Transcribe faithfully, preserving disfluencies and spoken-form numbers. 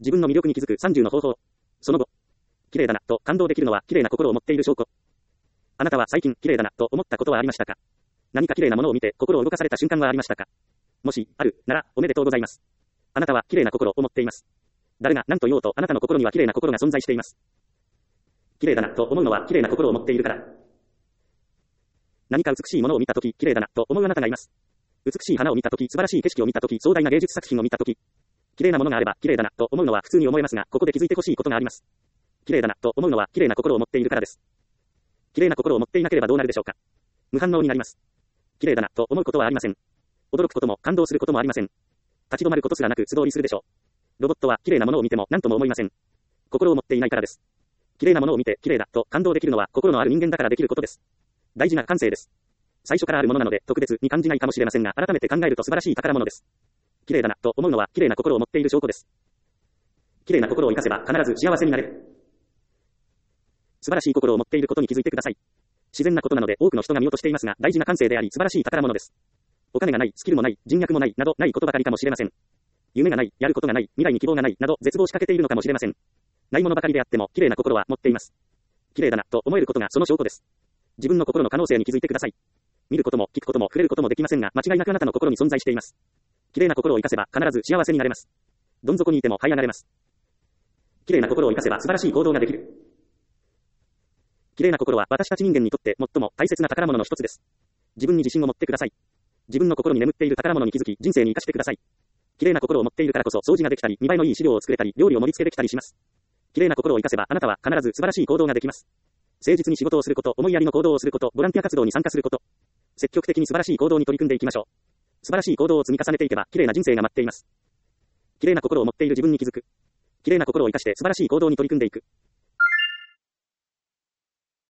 自分の魅力に気づくさんじゅうの方法。その後、綺麗だなと感動できるのは綺麗な心を持っている証拠。あなたは最近綺麗だなと思ったことはありましたか？何か綺麗なものを見て心を動かされた瞬間はありましたか？もし、ある、なら、おめでとうございます。あなたは綺麗な心を持っています。誰が何と言おうとあなたの心には綺麗な心が存在しています。綺麗だなと思うのは綺麗な心を持っているから。何か美しいものを見たとき、綺麗だなと思うあなたがいます。美しい花を見たとき、素晴らしい景色を見たとき、壮大な芸術作品を見たとき、綺麗なものがあれば綺麗だなと思うのは普通に思えますが、ここで気づいてほしいことがあります。綺麗だなと思うのは綺麗な心を持っているからです。綺麗な心を持っていなければどうなるでしょうか。無反応になります。綺麗だなと思うことはありません。驚くことも感動することもありません。立ち止まることすらなく素通りするでしょう。ロボットは綺麗なものを見ても何とも思いません。心を持っていないからです。綺麗なものを見て綺麗だと感動できるのは心のある人間だからできることです。大事な感性です。最初からあるものなので特別に感じないかもしれませんが、改めて考えると素晴らしい宝物です。綺麗だなと思うのは綺麗な心を持っている証拠です。綺麗な心を生かせば必ず幸せになれる。素晴らしい心を持っていることに気づいてください。自然なことなので多くの人が見落としていますが、大事な感性であり素晴らしい宝物です。お金がない、スキルもない、人脈もない、などないことばかりかもしれません。夢がない、やることがない、未来に希望がない、など絶望しかけているのかもしれません。ないものばかりであっても綺麗な心は持っています。綺麗だなと思えることがその証拠です。自分の心の可能性に気づいてください。見ることも聞くことも触れることもできませんが、間違いなくあなたの心に存在しています。綺麗な心を生かせば必ず幸せになれます。どん底にいても這い上がれます。綺麗な心を生かせば素晴らしい行動ができる。綺麗な心は私たち人間にとって最も大切な宝物の一つです。自分に自信を持ってください。自分の心に眠っている宝物に気づき、人生に生かしてください。綺麗な心を持っているからこそ掃除ができたり、見栄えのいい資料を作れたり、料理を盛り付けできたりします。綺麗な心を生かせばあなたは必ず素晴らしい行動ができます。誠実に仕事をすること、思いやりの行動をすること、ボランティア活動に参加すること、積極的に素晴らしい行動に取り組んでいきましょう。素晴らしい行動を積み重ねていけば綺麗な人生が待っています。綺麗な心を持っている自分に気づく。綺麗な心を生かして素晴らしい行動に取り組んでいく。